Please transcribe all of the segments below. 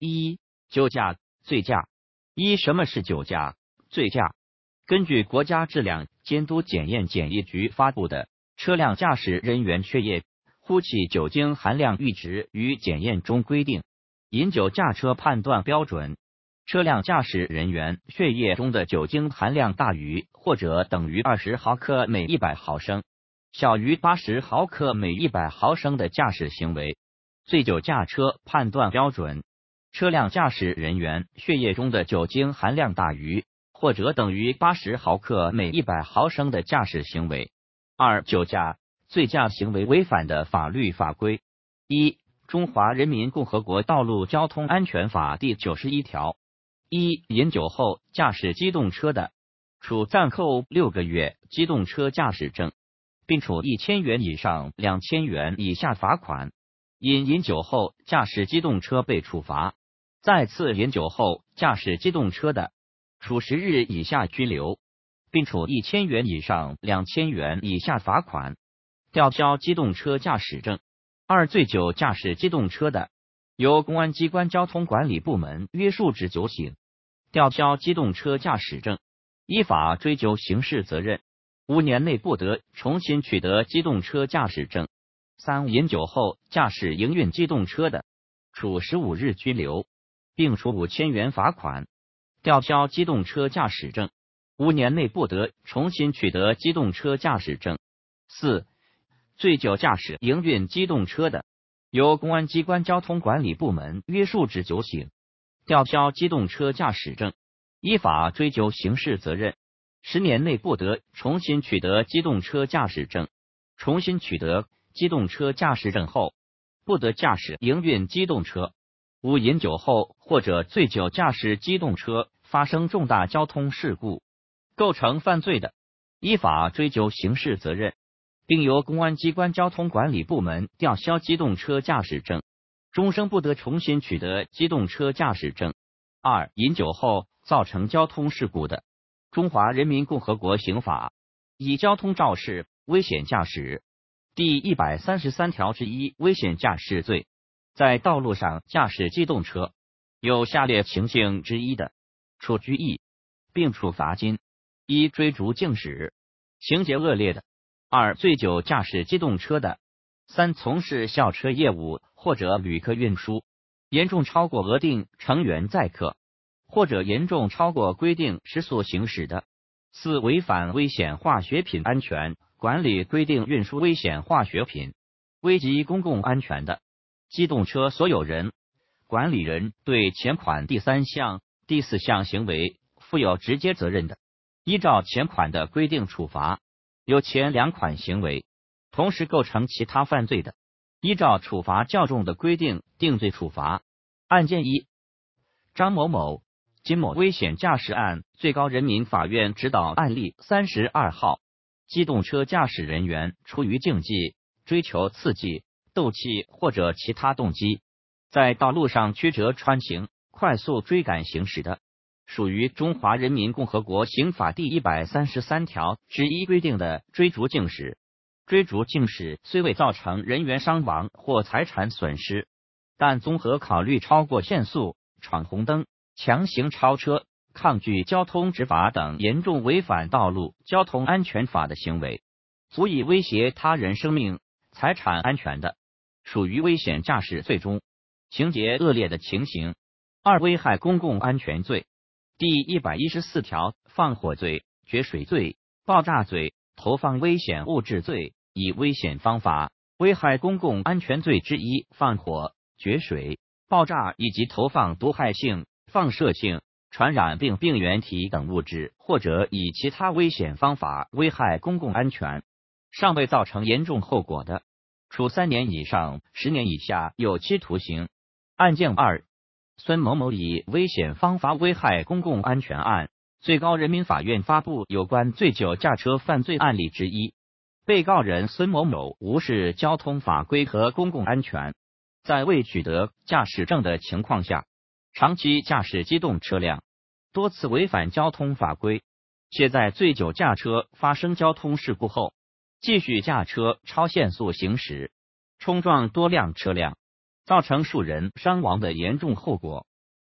一、酒驾、醉驾。什么是酒驾、醉驾？根据国家质量监督检验检疫局发布的《车辆驾驶人员血液、呼气酒精含量阈值与检验》中规定，饮酒驾车判断标准，车辆驾驶人员血液中的酒精含量大于或者等于20毫克每100毫升，小于80毫克每100毫升的驾驶行为。醉酒驾车判断标准，车辆驾驶人员血液中的酒精含量大于或者等于80毫克每100毫升的驾驶行为。二、酒驾、醉驾行为违反的法律法规。一、中华人民共和国道路交通安全法第91条。一、饮酒后驾驶机动车的，处暂扣6个月机动车驾驶证，并处1000元以上2000元以下罚款。因饮酒后驾驶机动车被处罚，再次饮酒后驾驶机动车的，处10日以下拘留，并处1000元以上2000元以下罚款，吊销机动车驾驶证。二、醉酒驾驶机动车的，由公安机关交通管理部门约束治酒醒，吊销机动车驾驶证，依法追究刑事责任，5年内不得重新取得机动车驾驶证。三、饮酒后驾驶营运机动车的，处15日拘留，并处5000元罚款，吊销机动车驾驶证，5年内不得重新取得机动车驾驶证。四、醉酒驾驶营运机动车的，由公安机关交通管理部门约束治酒醒，吊销机动车驾驶证，依法追究刑事责任，10年内不得重新取得机动车驾驶证。重新取得机动车驾驶证后，不得驾驶营运机动车。五、饮酒后或者醉酒驾驶机动车发生重大交通事故，构成犯罪的，依法追究刑事责任，并由公安机关交通管理部门吊销机动车驾驶证，终生不得重新取得机动车驾驶证。二、饮酒后造成交通事故的，中华人民共和国刑法以交通肇事、危险驾驶第133条之一危险驾驶罪，在道路上驾驶机动车有下列情形之一的，处拘役，并处罚金。一、追逐竞驶，情节恶劣的；二、醉酒驾驶机动车的；三、从事校车业务或者旅客运输，严重超过额定乘员载客，或者严重超过规定时速行驶的；四、违反危险化学品安全管理规定运输危险化学品，危及公共安全的，机动车所有人、管理人对前款第3项、第4项行为负有直接责任的，依照前款的规定处罚；有前2款行为同时构成其他犯罪的，依照处罚较重的规定定罪处罚。案件一：张某某、金某危险驾驶案，最高人民法院指导案例32号。机动车驾驶人员出于竞技、追求刺激、斗气或者其他动机，在道路上曲折穿行、快速追赶行驶的，属于中华人民共和国刑法第133条之一规定的追逐竞驶。追逐竞驶虽未造成人员伤亡或财产损失，但综合考虑超过限速、闯红灯、强行超车、抗拒交通执法等严重违反道路交通安全法的行为，足以威胁他人生命、财产安全的，属于危险驾驶罪中情节恶劣的情形。二、危害公共安全罪。第114条，放火罪、决水罪、爆炸罪、投放危险物质罪，以危险方法危害公共安全罪之一，放火、决水、爆炸以及投放毒害性、放射性、传染病病原体等物质，或者以其他危险方法危害公共安全，尚未造成严重后果的，处3年以上10年以下有期徒刑。案件二：孙某某以危险方法危害公共安全案，最高人民法院发布有关醉酒驾车犯罪案例之一。被告人孙某某无视交通法规和公共安全，在未取得驾驶证的情况下，长期驾驶机动车辆，多次违反交通法规，且在醉酒驾车发生交通事故后，继续驾车超限速行驶，冲撞多辆车辆，造成数人伤亡的严重后果。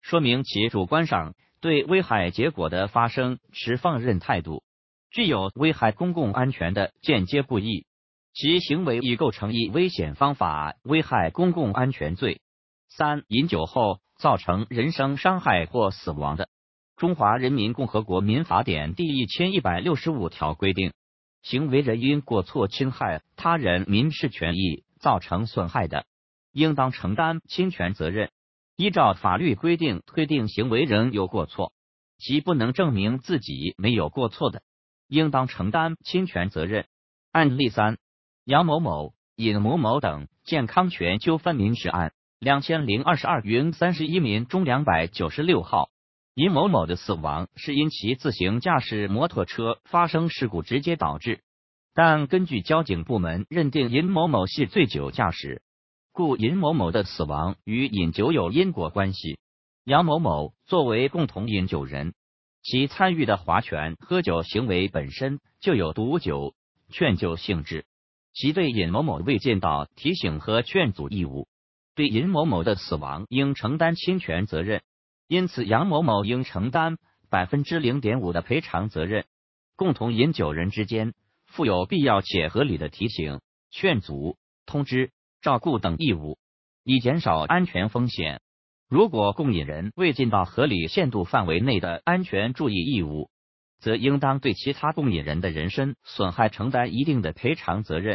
说明其主观上对危害结果的发生持放任态度，具有危害公共安全的间接故意，其行为已构成以危险方法危害公共安全罪。3、饮酒后造成人身伤害或死亡的。中华人民共和国民法典第1165条规定，行为人因过错侵害他人民事权益造成损害的，应当承担侵权责任。依照法律规定推定行为人有过错，其不能证明自己没有过错的，应当承担侵权责任。案例3：杨某某、尹某某等健康权纠纷民事案2022云31民中296号。尹某某的死亡是因其自行驾驶摩托车发生事故直接导致，但根据交警部门认定尹某某系醉酒驾驶，故尹某某的死亡与饮酒有因果关系。杨某某作为共同饮酒人，其参与的划拳喝酒行为本身就有毒酒、劝酒性质，其对尹某某未尽到提醒和劝阻义务，对尹某某的死亡应承担侵权责任。因此，杨某某应承担0.5%的赔偿责任。共同饮酒人之间负有必要且合理的提醒、劝阻、通知、照顾等义务，以减少安全风险。如果共饮人未尽到合理限度范围内的安全注意义务，则应当对其他共饮人的人身损害承担一定的赔偿责任。